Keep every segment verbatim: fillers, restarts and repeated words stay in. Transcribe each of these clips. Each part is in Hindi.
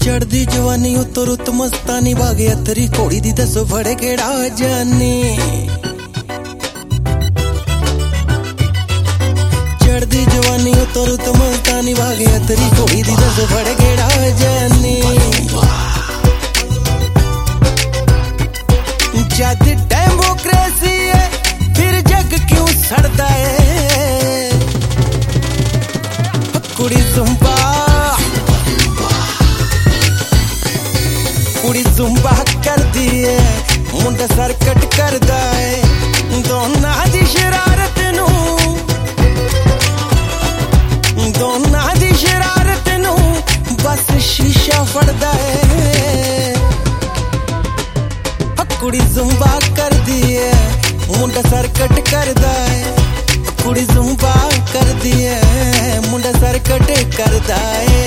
चढ़दी जवानी उतो रुत मस्तानी बागे अतरी घोड़ी दी दसो फड़े केड़ा जानी। चढ़दी जवानी उतो रुत मस्तानी बागे अतरी घोड़ी दी दसो फड़े केड़ा जानी। जद डेमोक्रेसी है फिर जग क्यों सड़दा है। कुड़ी जुम्बा कुड़ी जुम्बा कर दी है मुंडा सरकट करदा है। दोना दी शरारत नू दोना दी शरारत नू बस शीशा फड़दा है। कुड़ी जुम्बा कर दी है मुंडा सरकट करदा है। कुड़ी जुम्बा कर दी है मुंडा सरकट करदा है।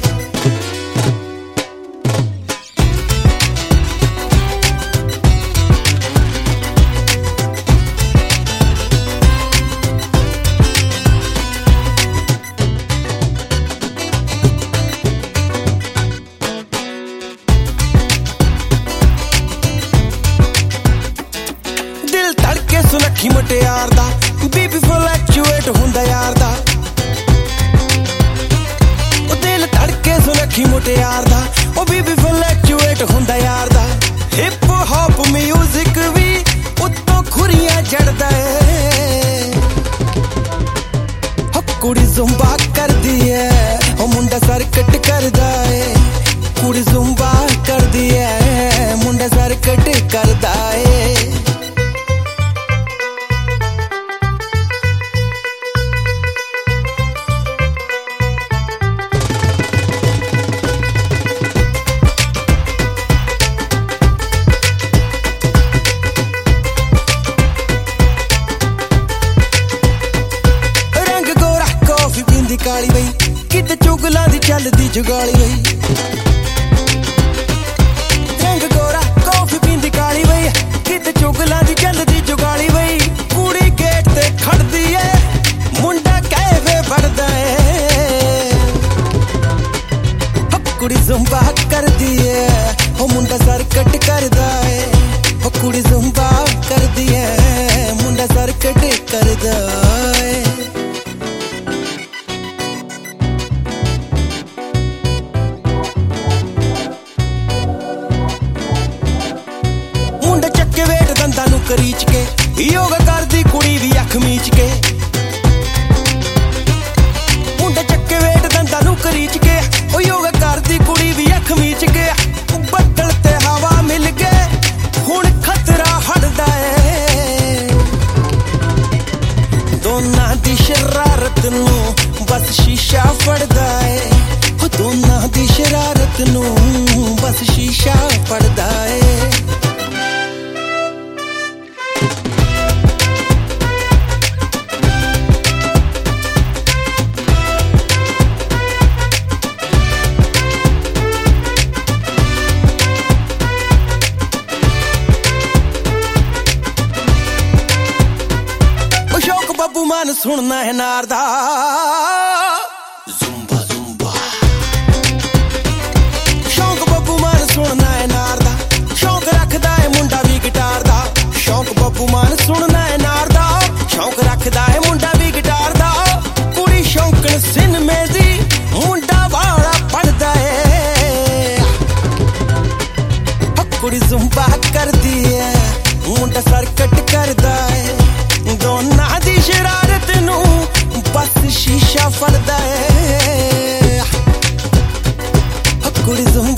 तड़के सुनखी मुटियार दा बीबी फ्लैक्चुएट हुंदा यार दा। ओ दिल तड़के सुनखी मुटियार दा ओ बीबी फ्लैक्चुएट हुंदा यार दा। हिप हॉप म्यूजिक भी उत्तों खुरियां जड़दा है। हो कुड़ी जुम्बा कर दी है ओ मुंडा सरकट करदा है। कुड़ी जुम्बा कर दी है मुंडा सरकट करदा है। काली बई किते चुगला दी चलदी जुगाली बई। रंग गोरा कॉफी पींदी काली बई किते चुगला दी चलदी जुगाली बई। कुड़ी गेट ते खड़दी है मुंडा कैफे फड़दा है। कुड़ी जुम्बा कर दी है ओ मुंडा सरकट करदा है। ओ कुड़ी जुम्बा कर दी है मुंडा सरकट करदा है। करीच के योगा करदी कुड़ी भी अख मीच के। मुंडा चक्के वेट दंदा नू करीच के ओ योगा करदी कुड़ी भी अख मीच के। बदल ते हवा मिल के हुण खतरा हटदा है। दोना दी शरारत नू बस शीशा फड़दा है। दोना दी शरारत नू बस शीशा फड़दा है। बब्बू मान सुनना है नारदा जुम्बा जुम्बा। शौक बब्बू मान सुनना है नारदा शौक रखदा है मुंडा भी गिटार दा। शौक बब्बू मान सुनना है नारदा शौक रखदा है मुंडा भी गिटार दा। कुड़ी शौकन सिनेमे दी मुंडा वाला पढ़दा है। कुड़ी जुम्बा कर दी है मुंडा सरकट करदा है। दोना दी शरारत नू बस शीशा फड़दा है। कुड़ी